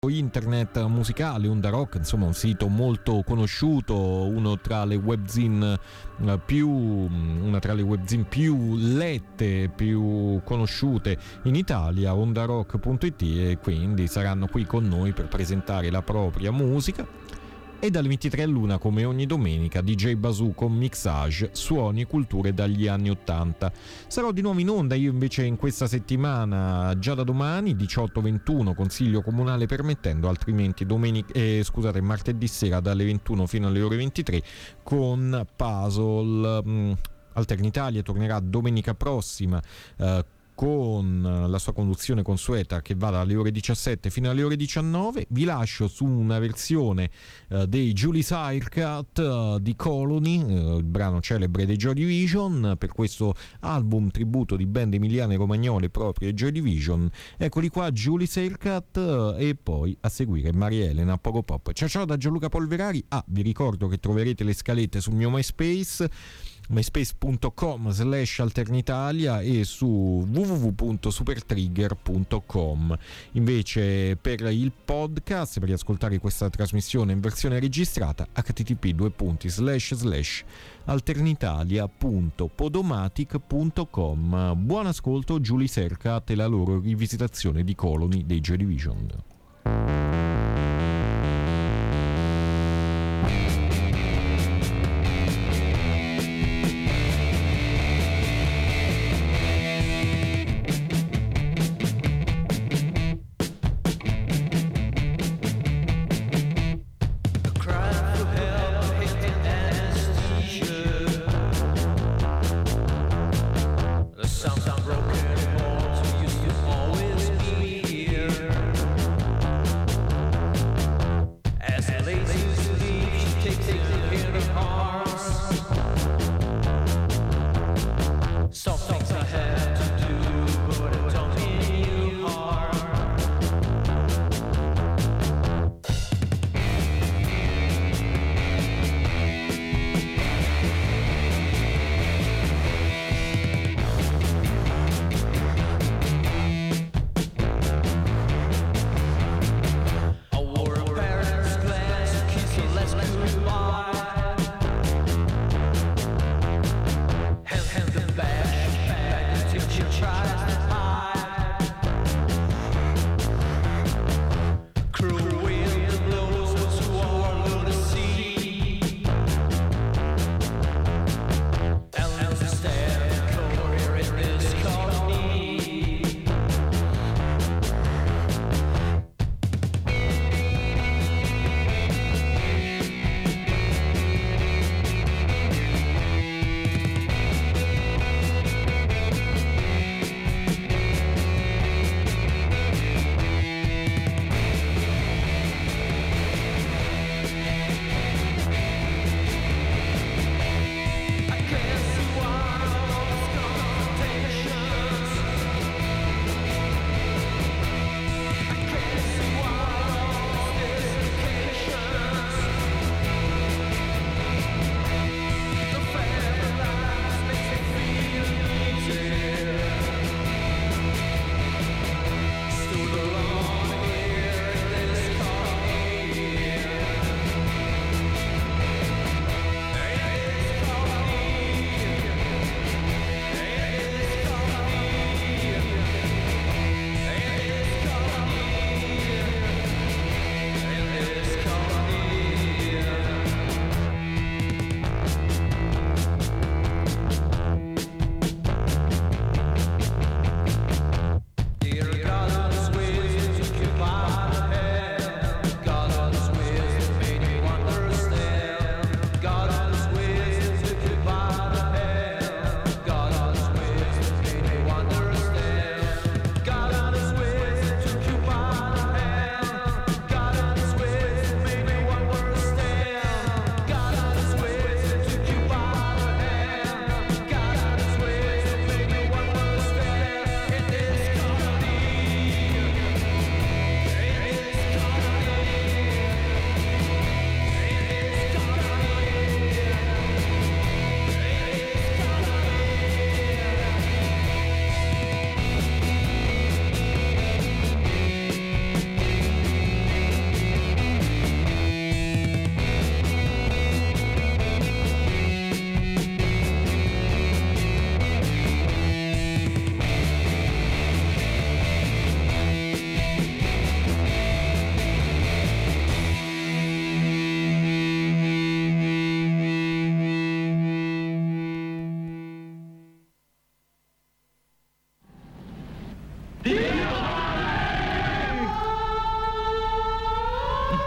internet musicale Onda Rock, insomma un sito molto conosciuto, una tra le webzine più lette, più conosciute in Italia, ondarock.it, e quindi saranno qui con noi per presentare la propria musica. E dalle 23 all'una, come ogni domenica, DJ Basù con mixage, suoni e culture dagli anni 80. Sarò di nuovo in onda io invece in questa settimana, già da domani 18-21, consiglio comunale permettendo, altrimenti martedì sera dalle 21 fino alle ore 23 con Puzzle. Alternitalia tornerà domenica prossima con la sua conduzione consueta che va dalle ore 17 fino alle ore 19. Vi lascio su una versione dei Julius Haircut di Colony, il brano celebre dei Joy Division, per questo album tributo di band emiliane romagnole proprio ai Joy Division. Eccoli qua, Julius Haircut, e poi a seguire Maria Elena, Pogo Pop. Ciao da Gianluca Polverari. Vi ricordo che troverete le scalette sul mio MySpace, myspace.com/alternitalia, e su www.supertrigger.com. Invece per il podcast, per riascoltare questa trasmissione in versione registrata, http://alternitalia.podomatic.com. Buon ascolto, Julie Haircut e la loro rivisitazione di Colony dei Joy Division. Takes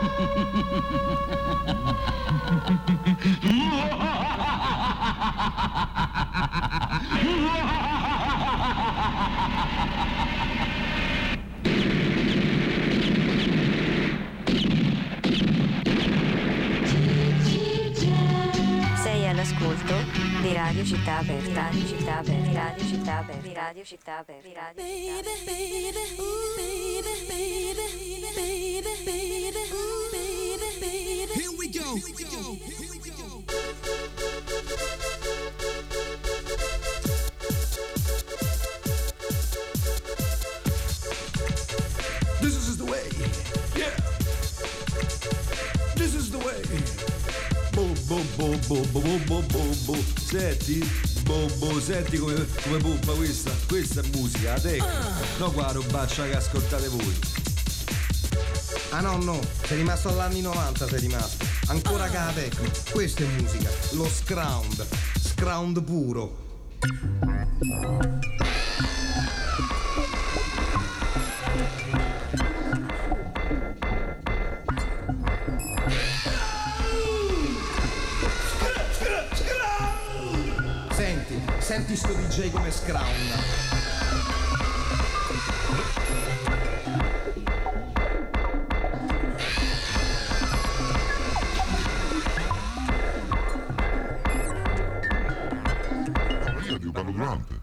Sei all'ascolto di Radio Città Aperta, Radio Città Aperta, Radio Città Aperta, Radio Città Aperta, Radio Here we go. This is the way. Yeah. This is the way. Bo bo bo bo bo bo bo bo bo. Senti? Bo bo, senti come pompa questa è musica, la tecno. No qua robaccia che ascoltate voi. Ah no, sei rimasto all'anni 90, sei rimasto. Ancora che la tecno. Questa è musica, lo scround puro. Senti sto DJ come scround. Io ti parlo durante.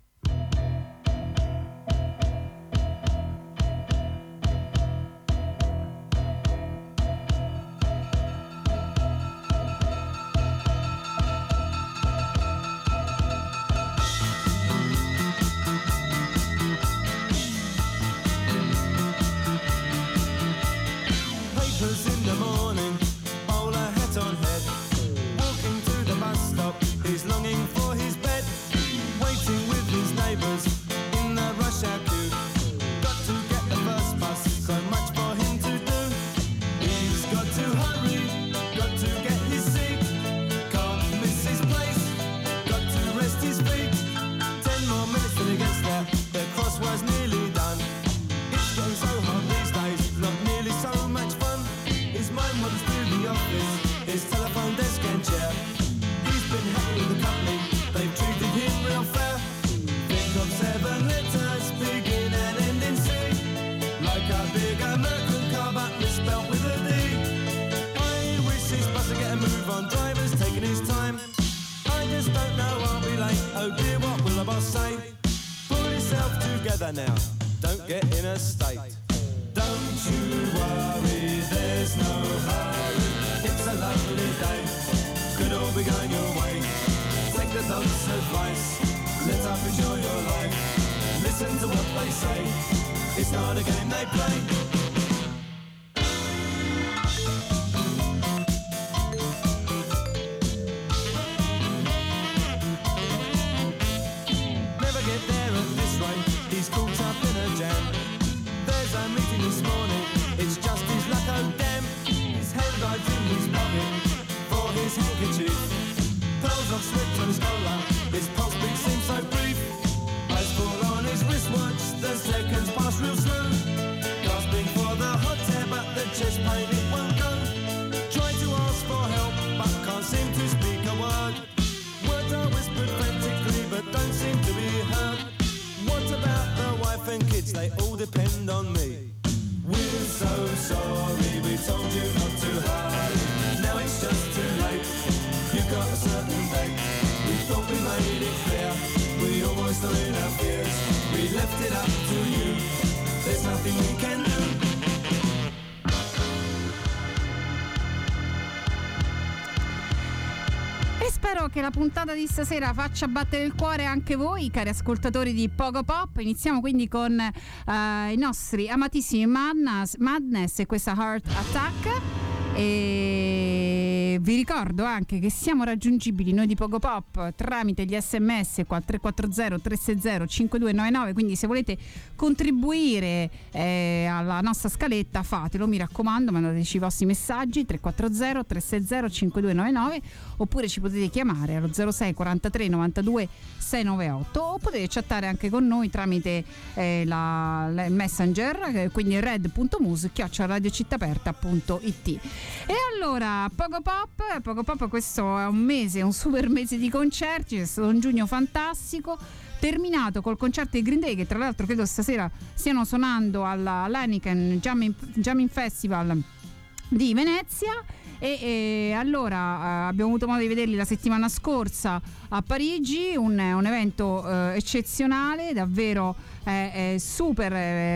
Now, don't get in a state. Don't you worry, there's no hurry. It's a lovely day, could all be going your way. Take the dog's advice, let up enjoy your life. Listen to what they say, it's not a game they play. Slipped on his collar, his pulse beat seems so brief. Eyes fall on his wristwatch, the seconds pass real slow. Gasping for the hot air, but the chest pain it won't go. Try to ask for help, but can't seem to speak a word. Words are whispered frantically, but don't seem to be heard. What about the wife and kids? They all depend on me. We're so sorry, we told you not to hurry. Now it's just too late. You got a certain date. We thought we made it clear. We all voiced our inner fears. We left it up to you. There's nothing we can do. E spero che la puntata di stasera faccia battere il cuore anche voi, cari ascoltatori di Pogo Pop. Iniziamo quindi con i nostri amatissimi Madness e questa Heart Attack. E E vi ricordo anche che siamo raggiungibili noi di Pogo Pop tramite gli sms 340 360 5299, quindi se volete contribuire alla nostra scaletta fatelo, mi raccomando, mandateci i vostri messaggi 340 360 5299, oppure ci potete chiamare allo 06 43 92 698, o potete chattare anche con noi tramite la Messenger, quindi red.mus@radiocittaaperta.it. E allora Pogo Pop, questo è un super mese di concerti, c'è stato un giugno fantastico, terminato col concerto di Green Day, che tra l'altro credo stasera stiano suonando alla Heineken Jamming Festival di Venezia. E allora abbiamo avuto modo di vederli la settimana scorsa a Parigi, un evento eccezionale, davvero super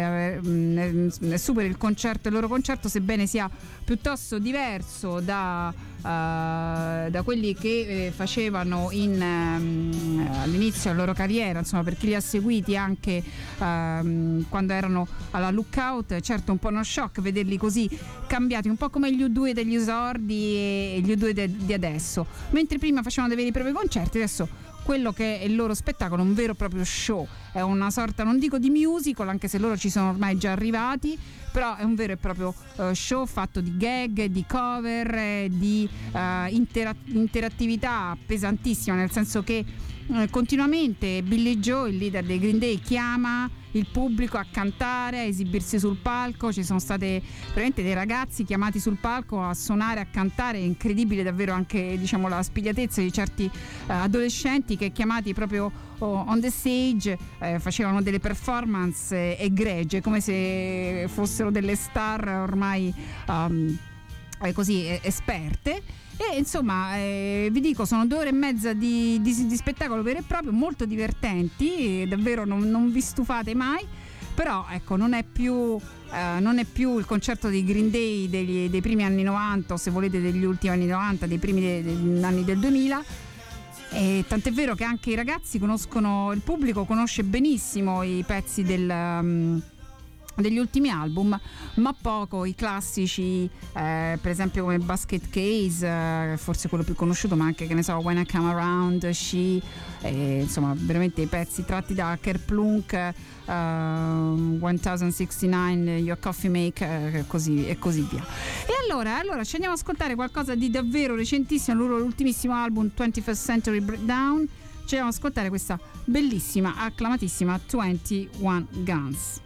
il concerto, il loro concerto, sebbene sia piuttosto diverso da quelli che facevano all'inizio della loro carriera, insomma, per chi li ha seguiti anche quando erano alla Lookout. Certo, un po' uno shock vederli così cambiati, un po' come gli U2 degli esordi e gli U2 di adesso, mentre prima facevano dei veri e propri concerti, adesso quello che è il loro spettacolo è un vero e proprio show, è una sorta, non dico di musical, anche se loro ci sono ormai già arrivati, però è un vero e proprio show fatto di gag, di cover, di interattività pesantissima, nel senso che continuamente Billy Joe, il leader dei Green Day, chiama il pubblico a cantare, a esibirsi sul palco. Ci sono state veramente dei ragazzi chiamati sul palco a suonare, a cantare. È incredibile davvero anche, diciamo, la spigliatezza di certi adolescenti che, chiamati proprio on the stage, facevano delle performance egregie, come se fossero delle star ormai così esperte. E insomma, vi dico, sono 2 ore e mezza di spettacolo vero e proprio, molto divertenti, davvero non vi stufate mai. Però ecco, non è più il concerto dei Green Day dei primi anni 90, o se volete degli ultimi anni 90, dei primi degli anni del 2000. E tant'è vero che anche i ragazzi il pubblico conosce benissimo i pezzi degli ultimi album, ma poco i classici, per esempio come Basket Case, forse quello più conosciuto, ma anche, che ne so, When I Come Around, She, insomma veramente i pezzi tratti da Kerplunk, 1069, Your Coffee Make, e così via. E allora ci andiamo ad ascoltare qualcosa di davvero recentissimo, il loro ultimissimo album 21st Century Breakdown. Ci andiamo ad ascoltare questa bellissima, acclamatissima 21 Guns.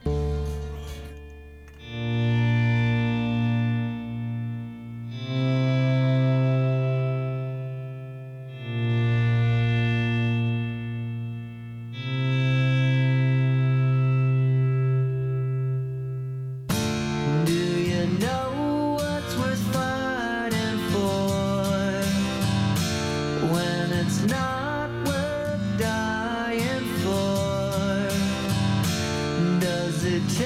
Does it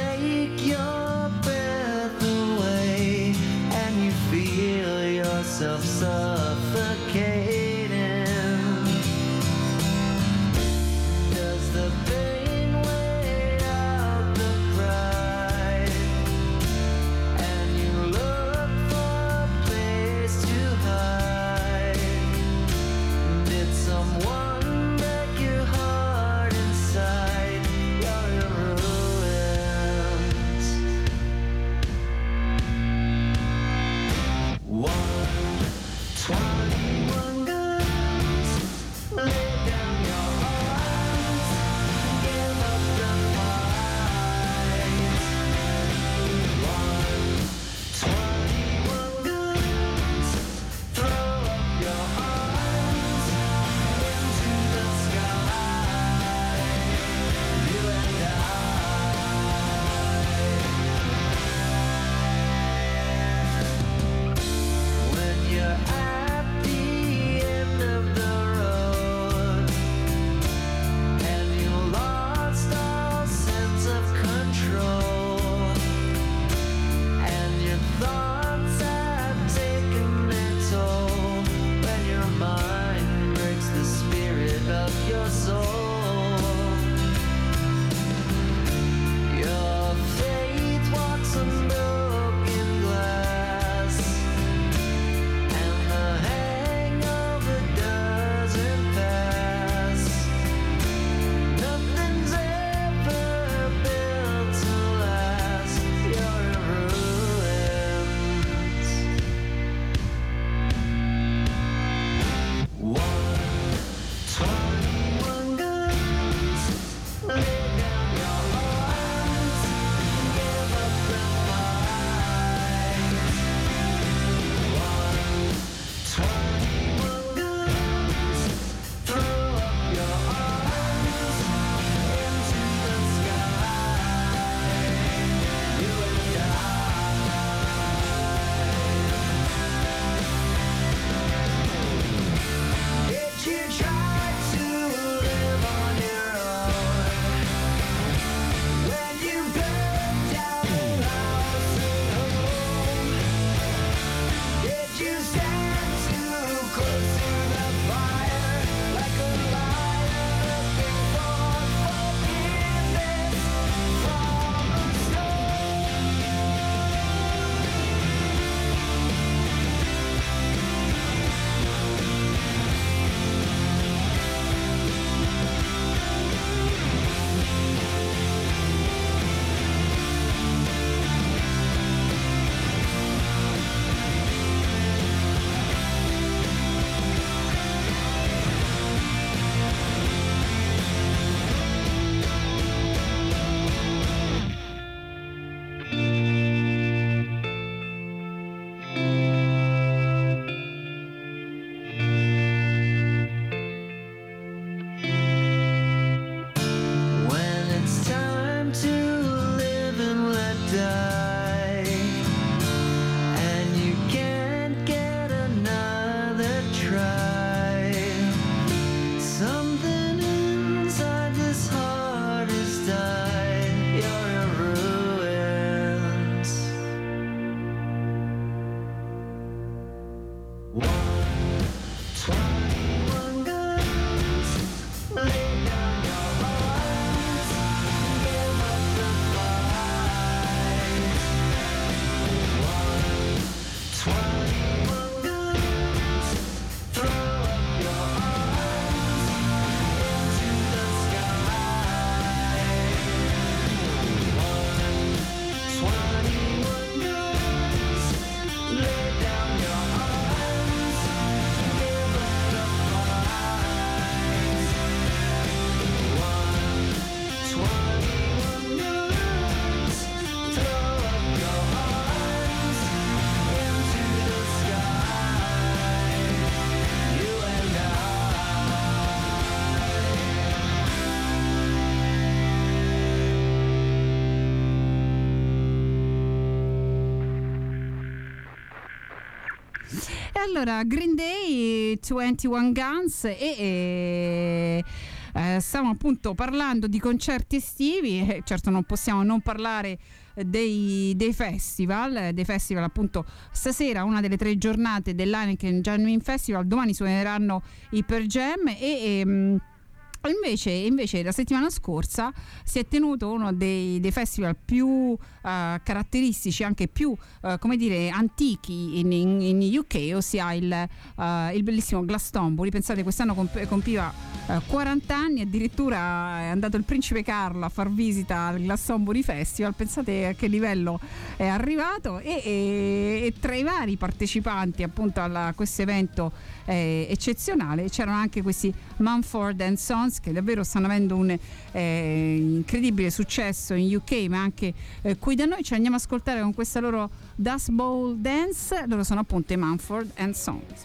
Allora, Green Day, 21 Guns e stiamo appunto parlando di concerti estivi, certo non possiamo non parlare dei festival appunto. Stasera una delle 3 giornate dell'Heineken Genuine Festival, domani suoneranno i Pearl Jam e invece la settimana scorsa si è tenuto uno dei festival più caratteristici, anche più come dire antichi in UK, ossia il bellissimo Glastonbury. Pensate, quest'anno compiva 40 anni, addirittura è andato il principe Carlo a far visita al Glastonbury Festival. Pensate a che livello è arrivato, e tra i vari partecipanti appunto a questo evento eccezionale c'erano anche questi Mumford & Sons, che davvero stanno avendo un incredibile successo in UK, ma anche qui da noi. Ci andiamo ad ascoltare con questa loro Dust Bowl Dance. Loro sono appunto i Mumford & Sons.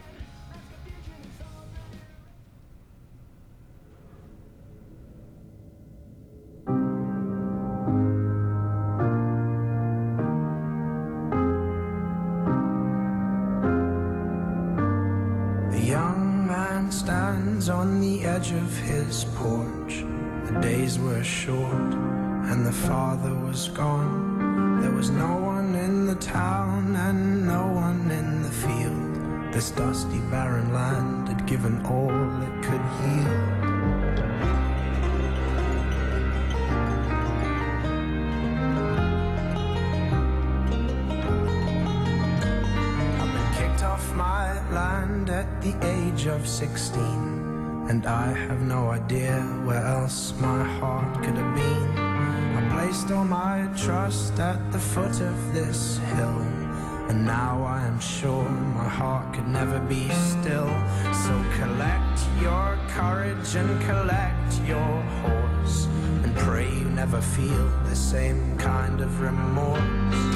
Stands on the edge of his porch. The days were short and the father was gone. There was no one in the town and no one in the field. This dusty barren land had given all it could yield. My land at the age of 16, and I have no idea where else my heart could have been. I placed all my trust at the foot of this hill, and now I am sure my heart could never be still. So collect your courage and collect your horse, and pray you never feel the same kind of remorse.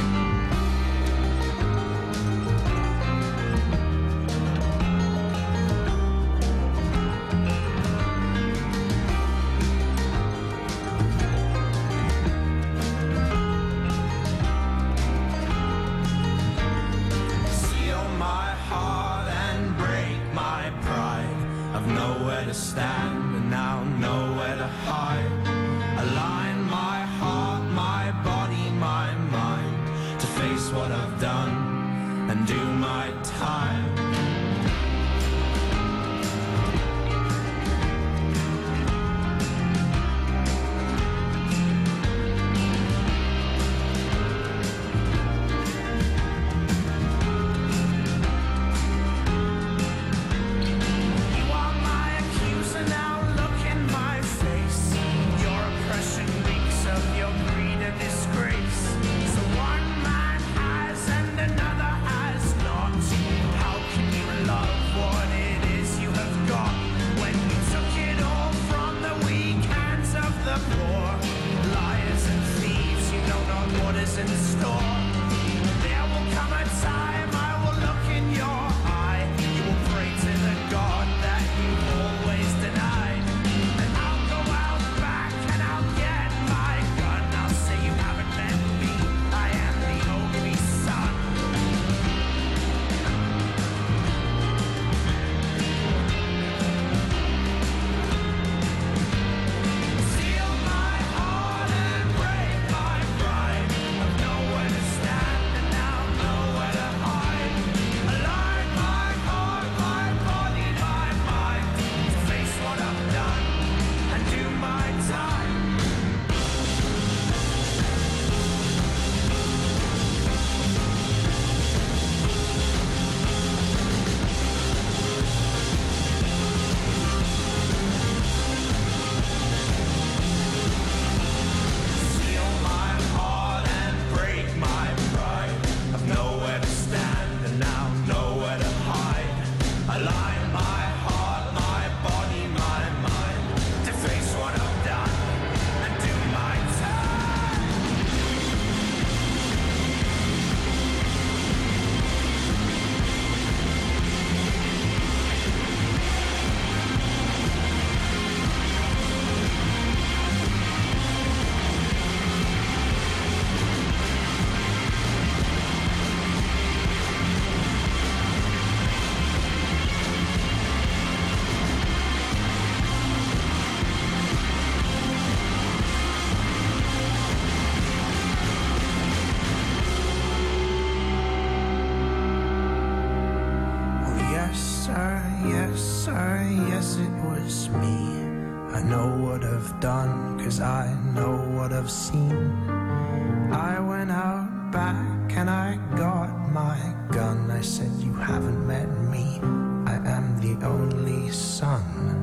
How can answer, yes, it was me. I know what I've done, 'cause I know what I've seen. I went out back and I got my gun. I said, you haven't met me, I am the only son.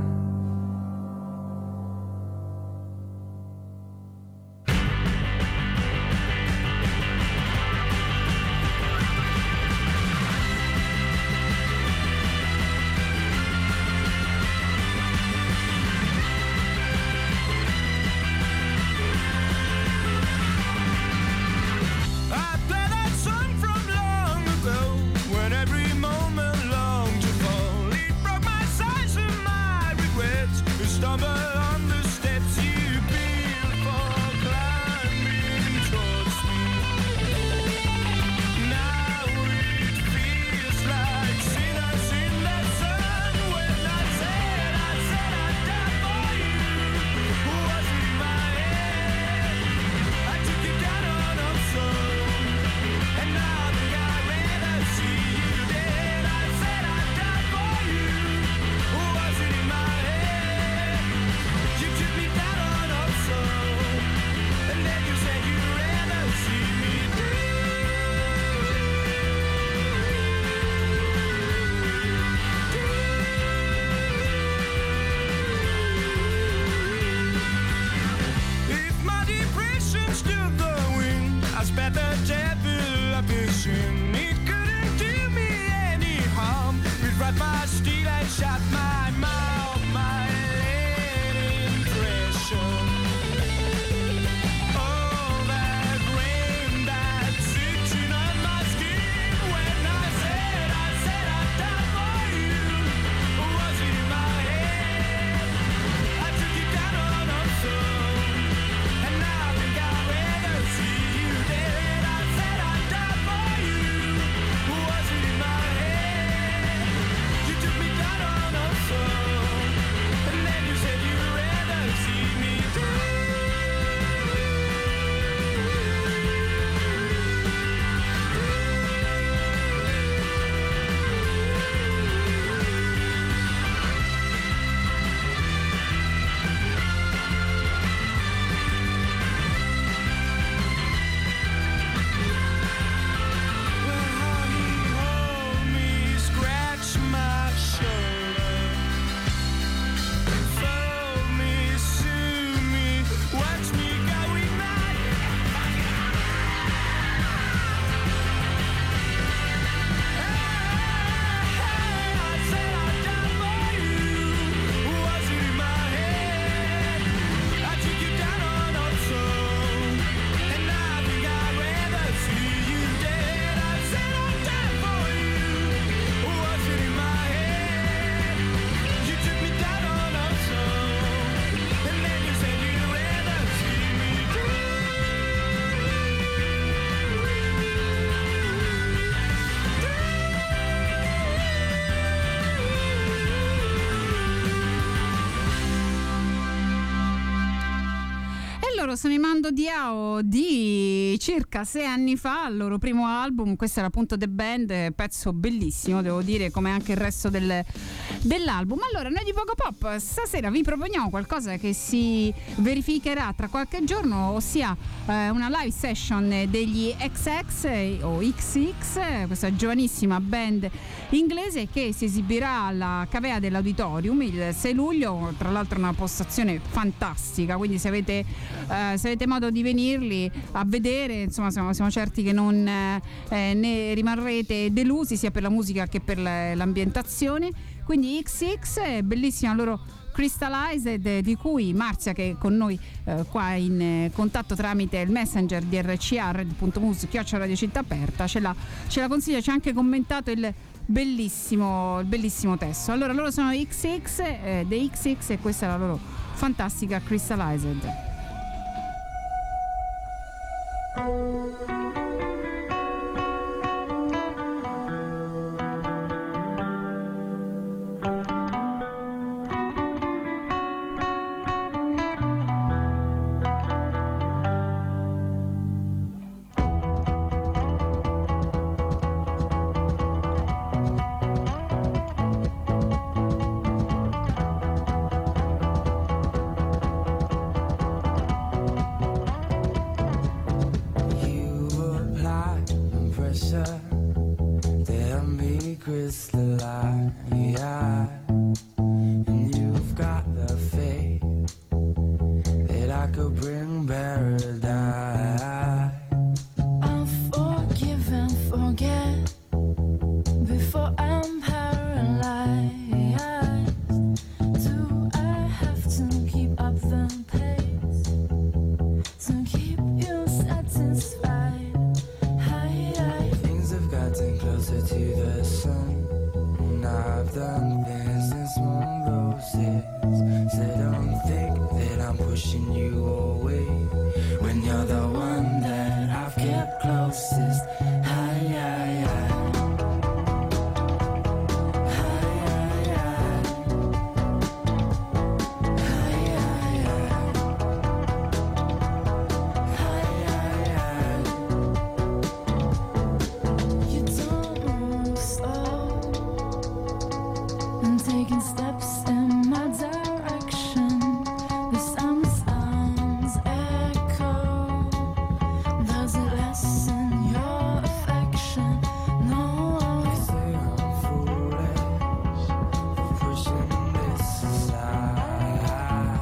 Sono i Mando Diao di circa 6 anni fa, il loro primo album. Questo era appunto The Band, pezzo bellissimo, devo dire, come anche il resto dell'album. Allora, noi di Poco Pop stasera vi proponiamo qualcosa che si verificherà tra qualche giorno, ossia una live session degli XX o XX, questa giovanissima band inglese che si esibirà alla Cavea dell'Auditorium il 6 luglio. Tra l'altro una postazione fantastica, quindi se avete modo di venirli a vedere, insomma siamo certi che non ne rimarrete delusi, sia per la musica che per l'ambientazione. Quindi XX è bellissima loro Crystallized, di cui Marzia, che è con noi qua in contatto tramite il messenger di rcr.mus@Radio Città Aperta, ce la consiglia, ci ha anche commentato il bellissimo testo. Allora, loro sono XX, The XX, e questa è la loro fantastica Crystallized. secrets that lie, and you've got the faith that I could bring paradise. I'll forgive and forget before I'm paralyzed. Do I have to keep up the pace to keep you satisfied? Things have gotten closer to the sun, and I've done things in small doses. So don't think that I'm pushing you away when you're the one that I've kept closest. You don't move slow and taking steps in my direction. The sounds echo. Does it lessen your affection? No. You say I'm foolish for pushing this aside,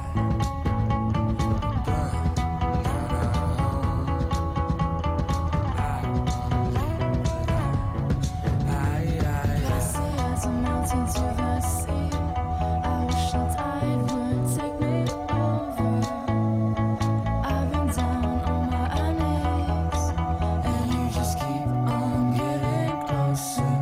but not at home. I won't leave Glassy as a mountain to the sea. I wish the tide would take me over. I've been down on my knees, and you just keep on getting closer.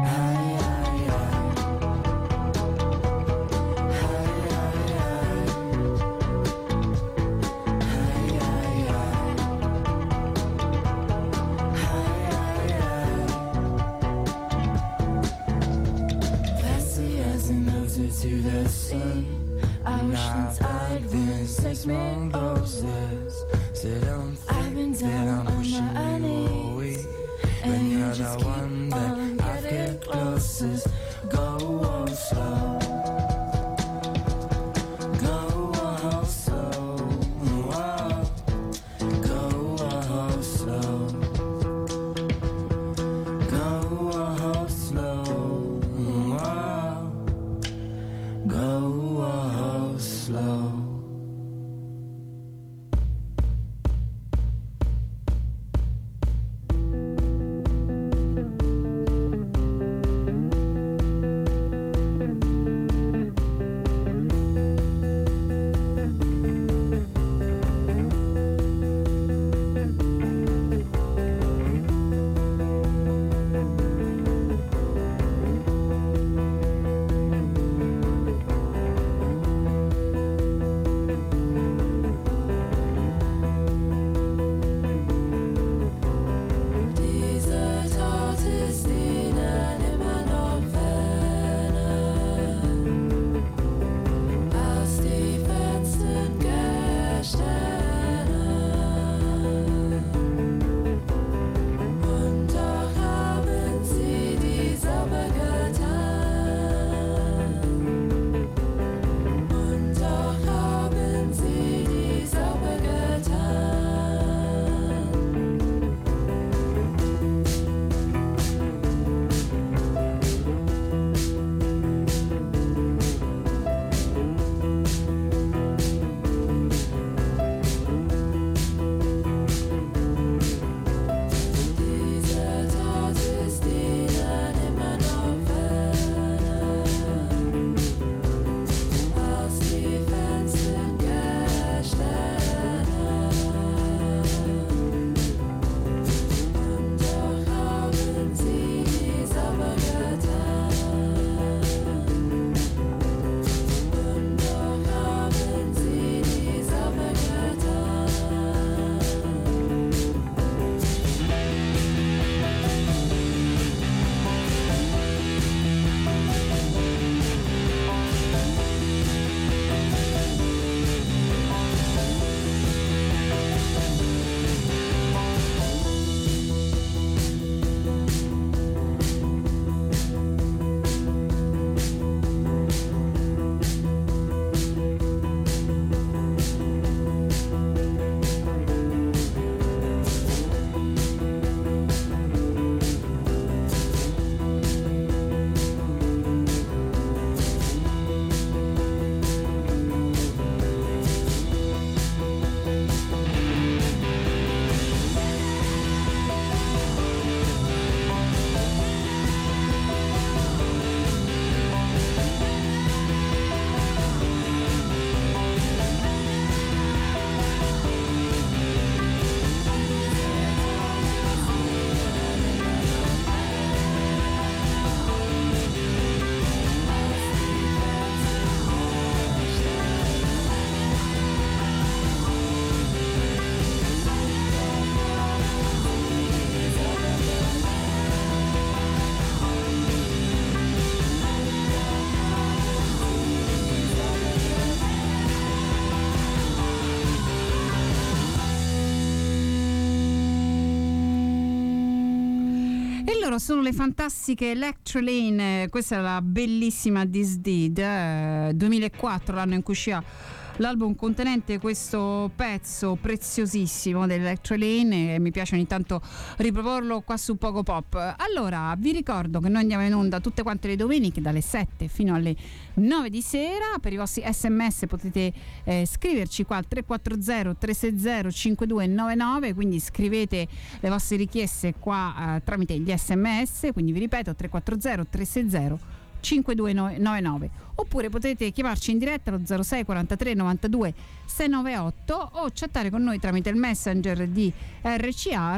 glassy as an answer to the sea. I wish the tide would take me over. So don't I've think been that down I'm on pushing my you away knees, when and you you're just the keep one on that I've getting kept closest. Go slow. Go slow. Go slow. Go slow. Go slow. sono le fantastiche Electrolane, questa è la bellissima This Did, 2004, l'anno in cui uscì l'album contenente questo pezzo preziosissimo dell'Electrolane, e mi piace ogni tanto riproporlo qua su Poco Pop. Allora, vi ricordo che noi andiamo in onda tutte quante le domeniche dalle 7 fino alle 9 di sera. Per i vostri sms potete scriverci qua al 340 360 5299, quindi scrivete le vostre richieste qua tramite gli sms, quindi vi ripeto 340 360 5299, oppure potete chiamarci in diretta allo 06 43 92 698 o chattare con noi tramite il messenger di RCA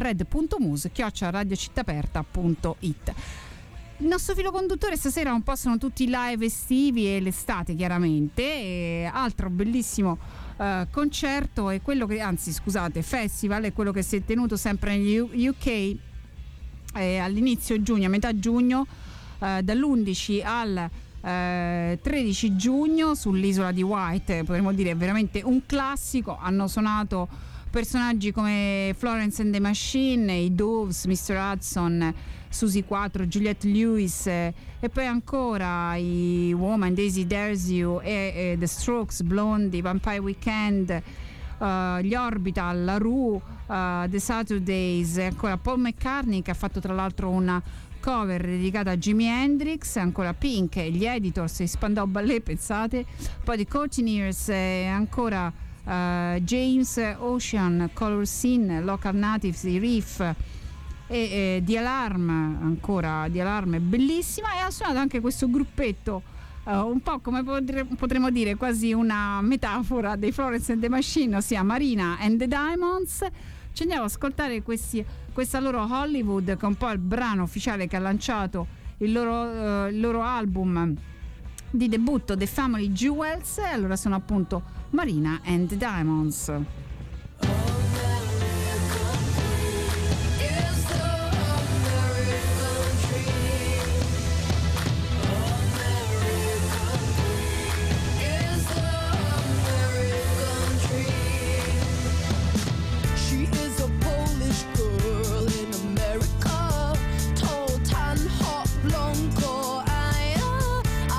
red.mus@radiocittaaperta.it. Il nostro filo conduttore stasera un po' sono tutti live estivi e l'estate, chiaramente, e altro bellissimo concerto è quello che, anzi scusate, festival è quello che si è tenuto sempre negli UK all'inizio giugno, a metà giugno, dall'11 al 13 giugno sull'isola di White. Potremmo dire veramente un classico. Hanno suonato personaggi come Florence and the Machine, i Doves, Mr. Hudson, Susie 4, Juliette Lewis, e poi ancora i Woman, Daisy Dares You, e The Strokes, Blondie, Vampire Weekend, gli Orbital, la Rue, The Saturdays, e ancora Paul McCartney, che ha fatto tra l'altro una cover dedicata a Jimi Hendrix, ancora Pink, gli Editors, i Spandau Ballet, pensate, poi The Courtineers, ancora James Ocean, Color Scene, Local Natives, i Riff, e The Alarm, ancora The Alarm è bellissima. E ha suonato anche questo gruppetto un po' come potremmo dire quasi una metafora dei Florence and the Machine, ossia Marina and the Diamonds. Ci andiamo ad ascoltare questa loro Hollywood, che è un po' il brano ufficiale che ha lanciato il loro album di debutto, The Family Jewels. Allora sono appunto Marina and the Diamonds.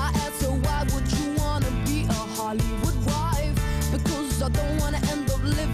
Hollywood wife, because I don't wanna end up living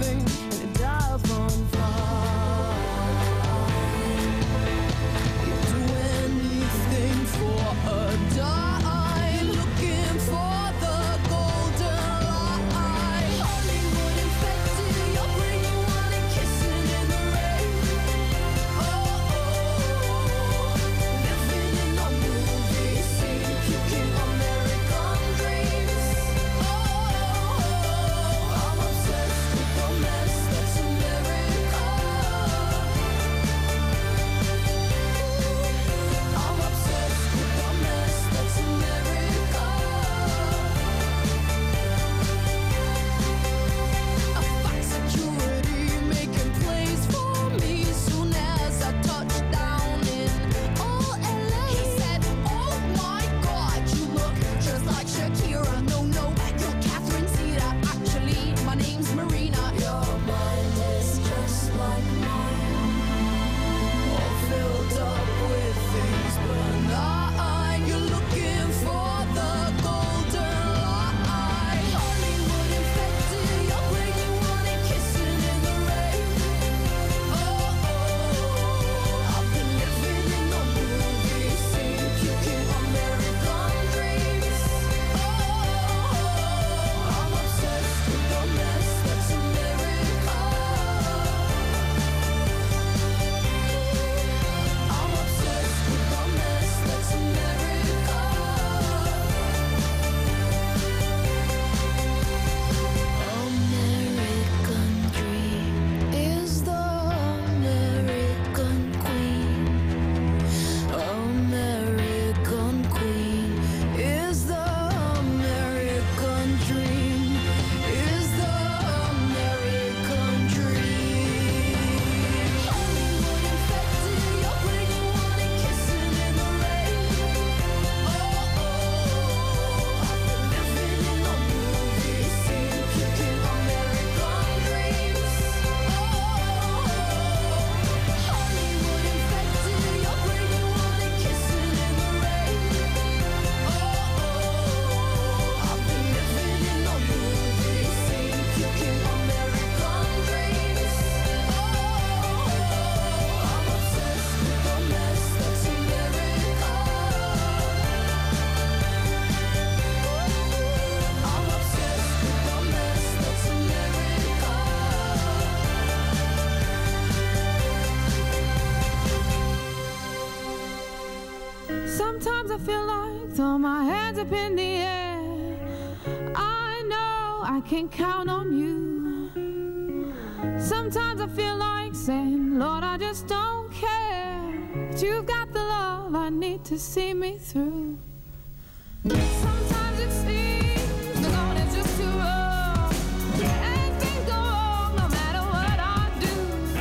Sometimes I feel like throw my hands up in the air. I know I can count on you. Sometimes I feel like saying, Lord, I just don't care. But you've got the love I need to see me through. Sometimes it seems the going is just too rough, and things go wrong no matter what I do.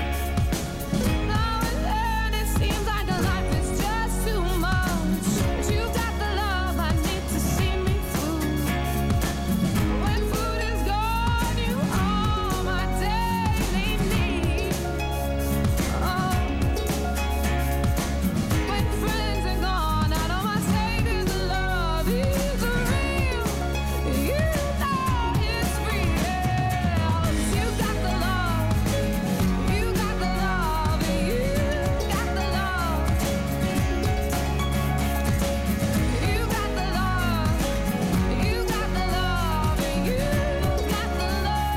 Now and then it seems like life is just too much, but you've got the love I need to see me through. When food is gone, you are my daily need. Oh, when friends are gone, I know my Savior's love is real. You know it's real. You got the love. You got the love. You got the love. You got the love. You got the love. You got the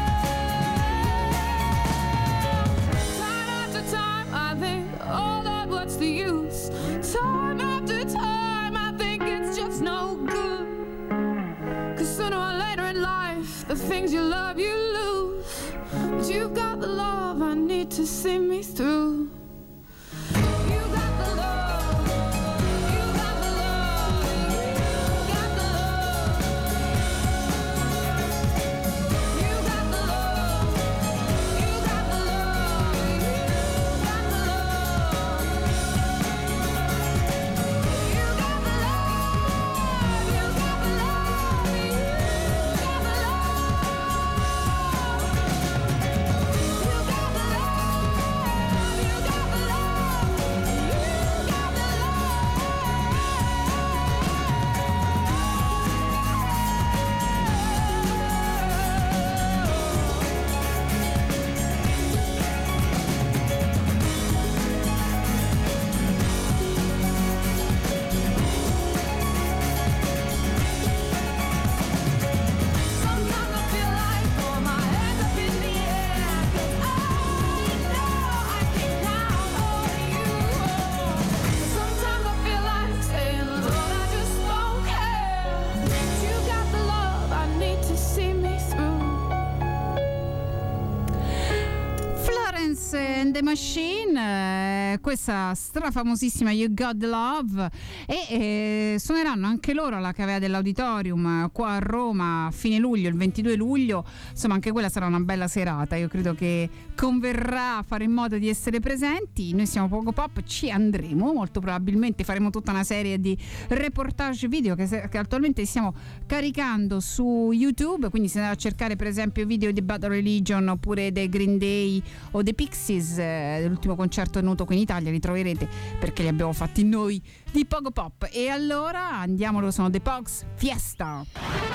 love. Time after time, I think, oh Lord, what's the use? Time after time, I think it's just no good. 'Cause sooner or later in life, the things you love, you lose. But you got the love I need to see me through. You got the love. You got the love. You got the love. You got the love. You got the love. You got the love. You got the love. You got the love. You got the Sometimes I feel like throwing my hands up in the air, 'cause I know I can count on you. Sometimes I feel like saying, Lord, I just don't care. You got the love I need to see me through. Florence and the Machine, questa strafamosissima You Got the Love, e suoneranno anche loro alla Cavea dell'Auditorium qua a Roma a fine luglio, il 22 luglio. Insomma, anche quella sarà una bella serata. Io credo che converrà fare in modo di essere presenti. Noi siamo Poco Pop, ci andremo, molto probabilmente faremo tutta una serie di reportage video che attualmente stiamo caricando su YouTube, quindi se andate a cercare per esempio video di Bad Religion oppure dei Green Day o dei Pixies, dell'ultimo concerto tenuto qui in Italia, li troverete perché li abbiamo fatti noi di Pogo Pop. E allora andiamo, loro sono The Pogs, Fiesta.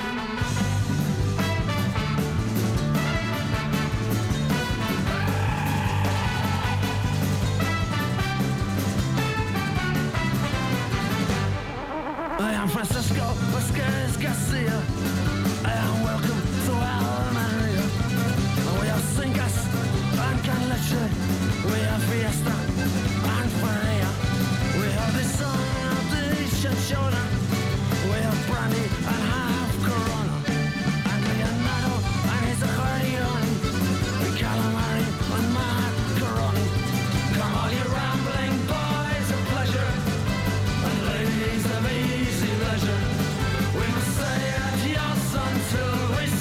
I am Francisco Vasquez Garcia. I am welcome to Almeria. We have Singas and Can Leche. We have Fiesta and Faria. We have the son of the Chinchona. We have brandy and half Corona. And Leonardo and his accordion. We calamari and macaroni. Come all you rambling boys of pleasure and ladies of easy leisure. We must say adios until we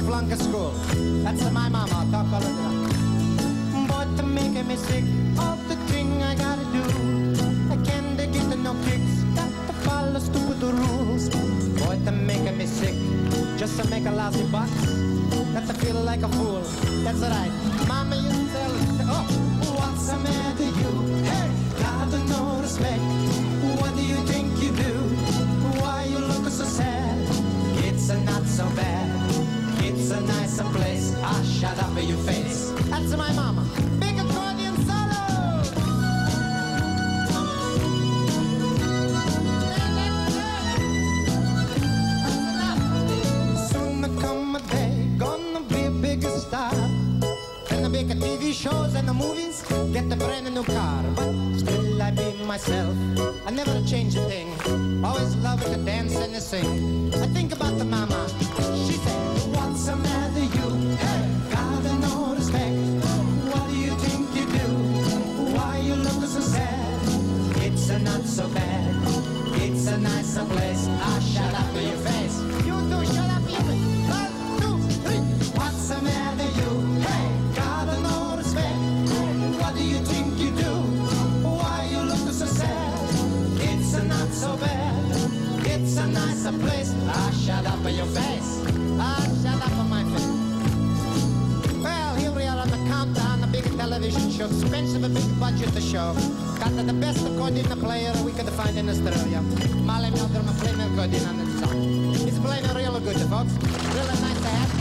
flunk at school. That's my mama, I'll talk all of that. But to make me sick of the thing I gotta do, I can't get no kicks, got to follow stupid rules. Boy, to make me sick, just to make a lousy buck, got to feel like a fool. That's right, mama, you tell it. Oh, what's the matter you? Hey, gotta no respect. What do you think you do? Why you look so sad? It's not so bad. It's a nicer place. Ah, shut up in your face. That's my mama. Big accordion solo. Soon come a day, gonna be a bigger star. And the bigger TV shows and the movies, get a brand new car. But still I be myself, I never change a thing. Always love to dance and to sing. I think about the mama, she said, what's the matter you? Hey, gotta no respect. What do you think you do? Why you look so sad? It's not so bad. It's a nicer place. Ah, shut up in your face. You do shut up in your face. 1, 2, 3. What's the matter you? Hey, gotta no respect. What do you think you do? Why you look so sad? It's not so bad. It's a nicer place. Ah, shut up in your face. Ah, shut up on my face. Well, here we are on the countdown, the big television show. Expensive, a big budget to show. Got the best accordion player we could find in Australia. Marley Meldrum playing accordion on the song. He's playing it real good, folks. Really nice to have.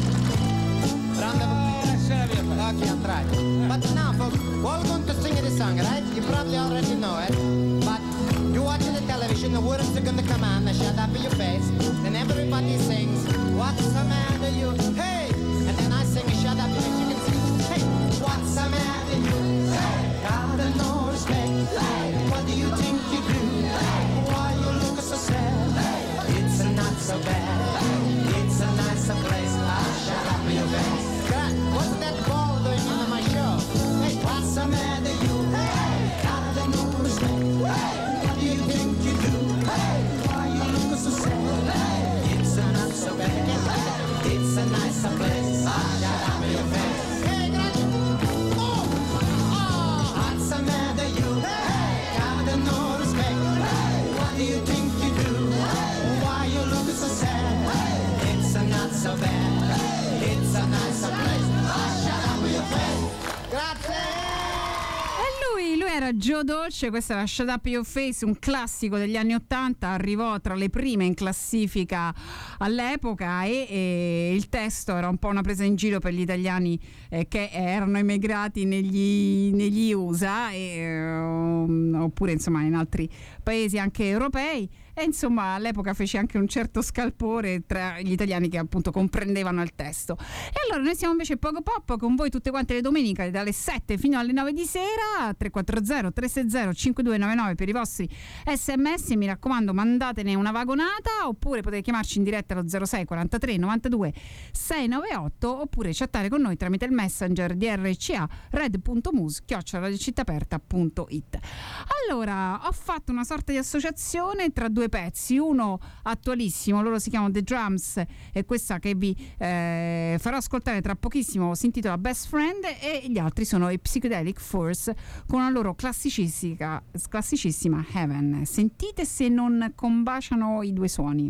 Round of okay, I'll try. But now, folks, we're all going to sing this song, right? You probably already know it. But you watching the television, the words are gonna come on, shut up in your face. Then everybody sings, what's the matter you? Hey! And then I sing, shut up, and you can sing, hey! What's the matter you? Hey! Gotta no respect. Hey! What do you think you do? Hey! Why you look so sad? Hey! It's not so bad. Hey! It's a nicer place. Ah, shut up in your face. What's that ball doing in my show? Hey, what's the matter you? Hey! Gotta no respect. Hey! What do you think you do? Hey! Why you look so sad? Hey! It's not so bad. It's a nicer place. Ah, shut up in your face. Hey, grazie. Oh! Oh! What's the matter you? Hey! Gotta no respect. Hey! What do you think you do? Hey! Why you look so sad? Hey! It's not so bad. Hey! It's a nicer place. Ah, shut up in your face. Grazie. Lui era Joe Dolce, questa era Shut Up Your Face, un classico degli anni '80, arrivò tra le prime in classifica all'epoca e il testo era un po' una presa in giro per gli italiani che erano emigrati negli USA oppure insomma in altri paesi anche europei. E insomma all'epoca fece anche un certo scalpore tra gli italiani che appunto comprendevano il testo. E allora noi siamo invece Pogo Pop con voi tutte quante le domeniche dalle 7 fino alle 9 di sera, 340 360 5299 per i vostri sms. Mi raccomando, mandatene una vagonata, oppure potete chiamarci in diretta allo 06 43 92 698, oppure chattare con noi tramite il messenger di RCA red.mus@radiocittaaperta.it. Allora, ho fatto una sorta di associazione tra due pezzi, uno attualissimo, loro si chiamano The Drums, e questa che vi farò ascoltare tra pochissimo si intitola Best Friend, e gli altri sono i Psychedelic Force con la loro classicissima Heaven. Sentite se non combaciano i due suoni.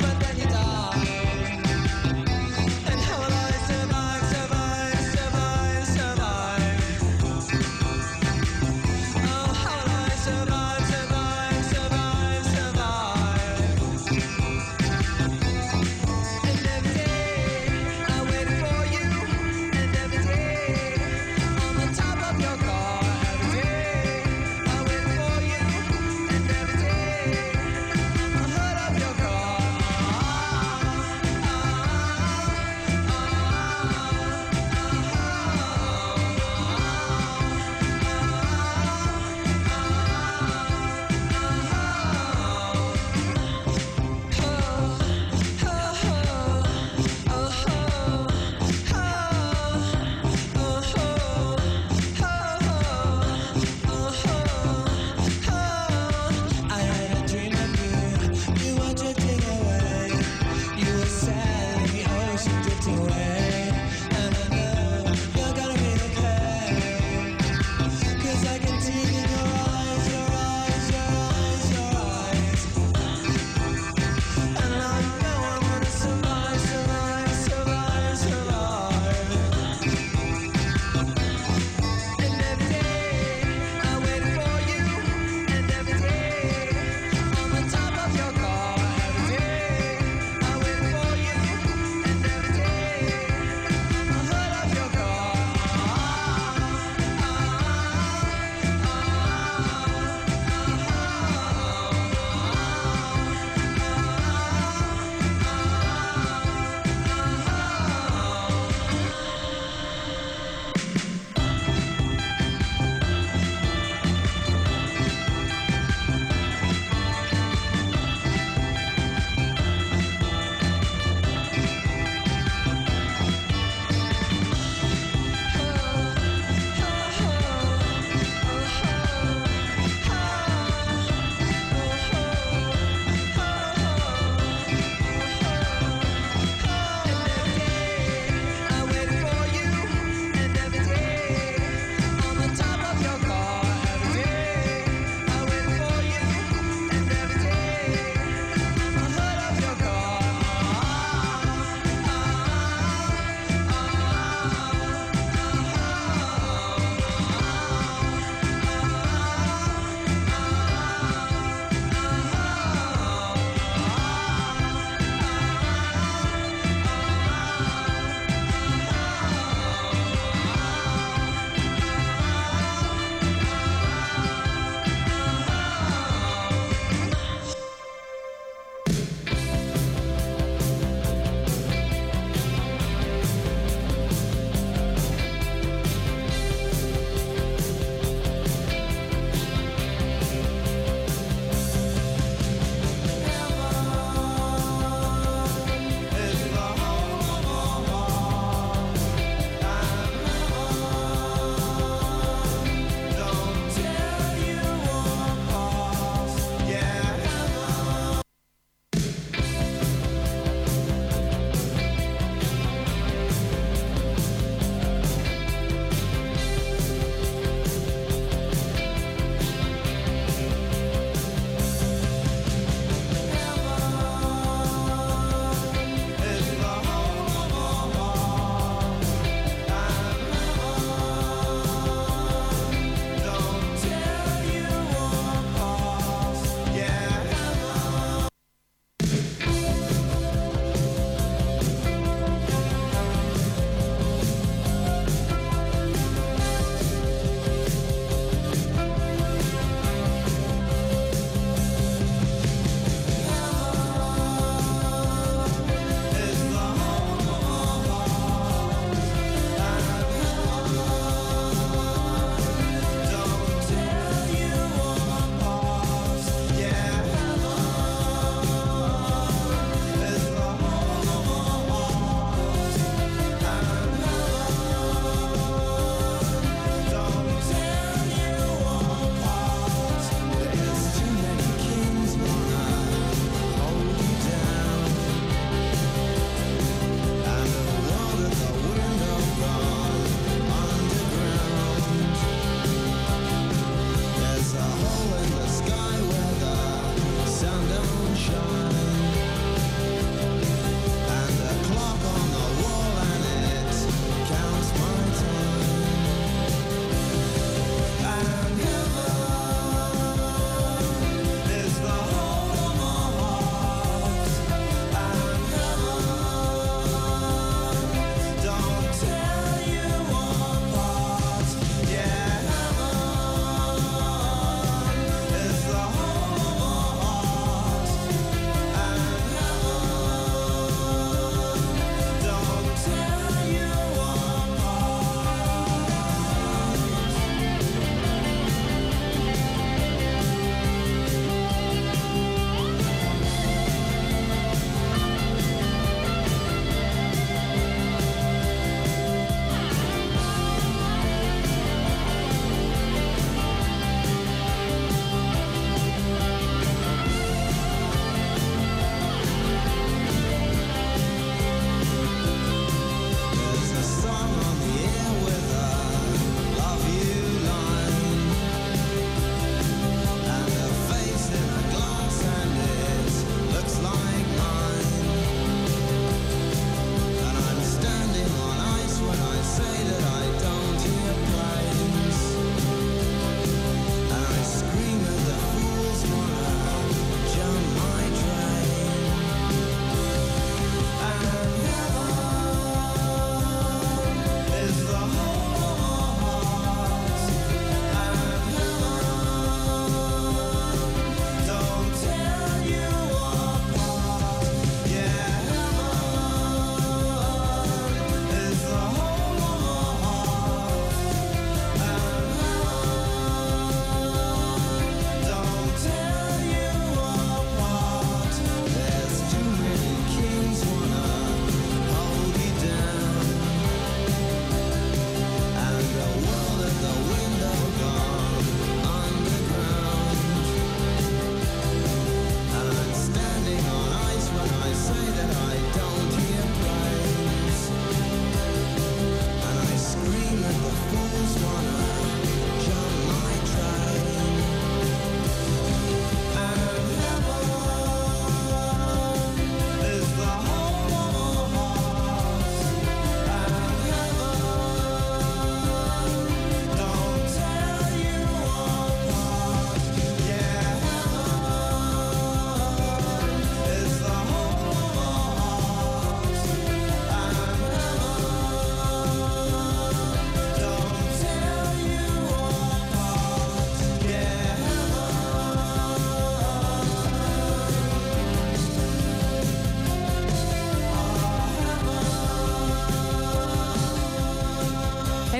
Survive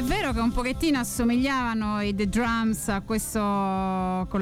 vero che un pochettino assomigliavano i The Drums a questo